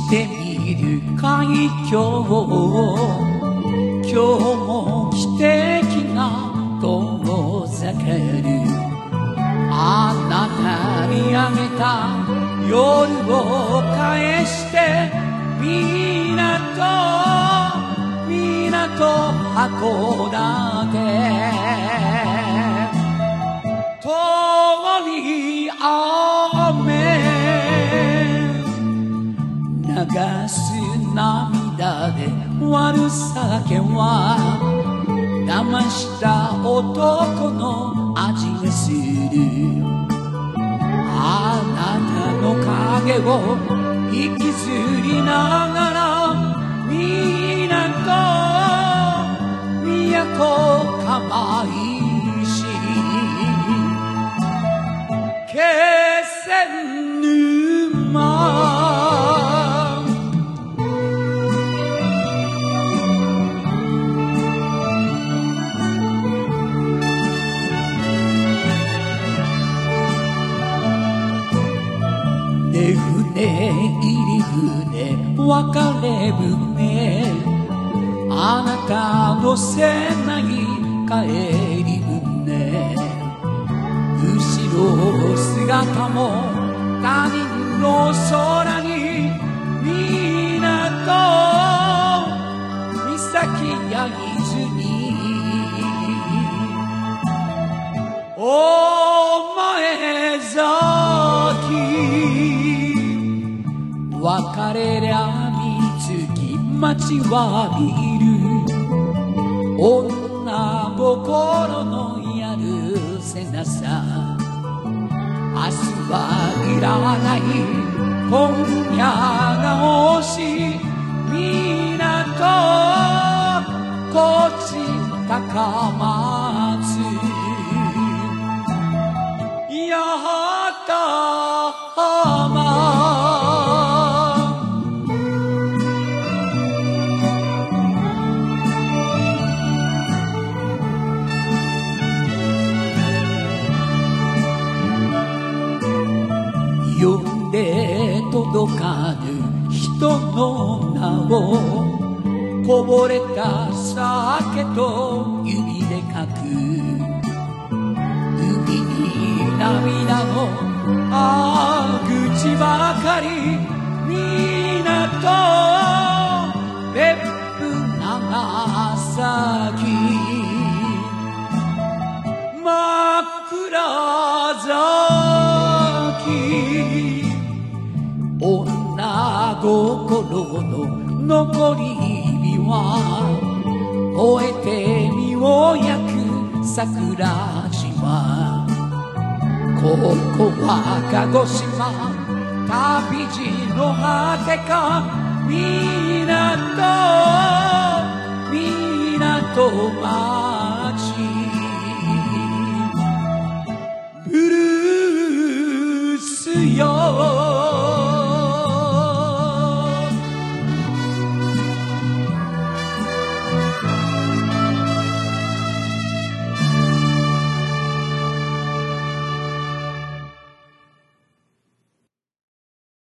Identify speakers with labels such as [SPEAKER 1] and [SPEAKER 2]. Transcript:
[SPEAKER 1] してみる海峡を今日も汽笛が遠ざかるあなたにあげた夜を返して港函館遠い雨流す涙で割る酒は騙した男の味がするあなたの影を引きずりながら都釜石気仙沼出船入り船別れ船あなたのせない帰り船後ろ姿も他人の空に岬や泉お前崎別れりゃ見つき待ちわびる女心のやるせなさ明日はいらない今夜が惜しい港高知高松八幡浜呼んで届かぬ人の名をこぼれた酒と指で書く海に涙の口ばかり港別府長崎真っ暗崎女心の残り火は燃えて身を焼く桜島ここは鹿児島旅路の果てか港町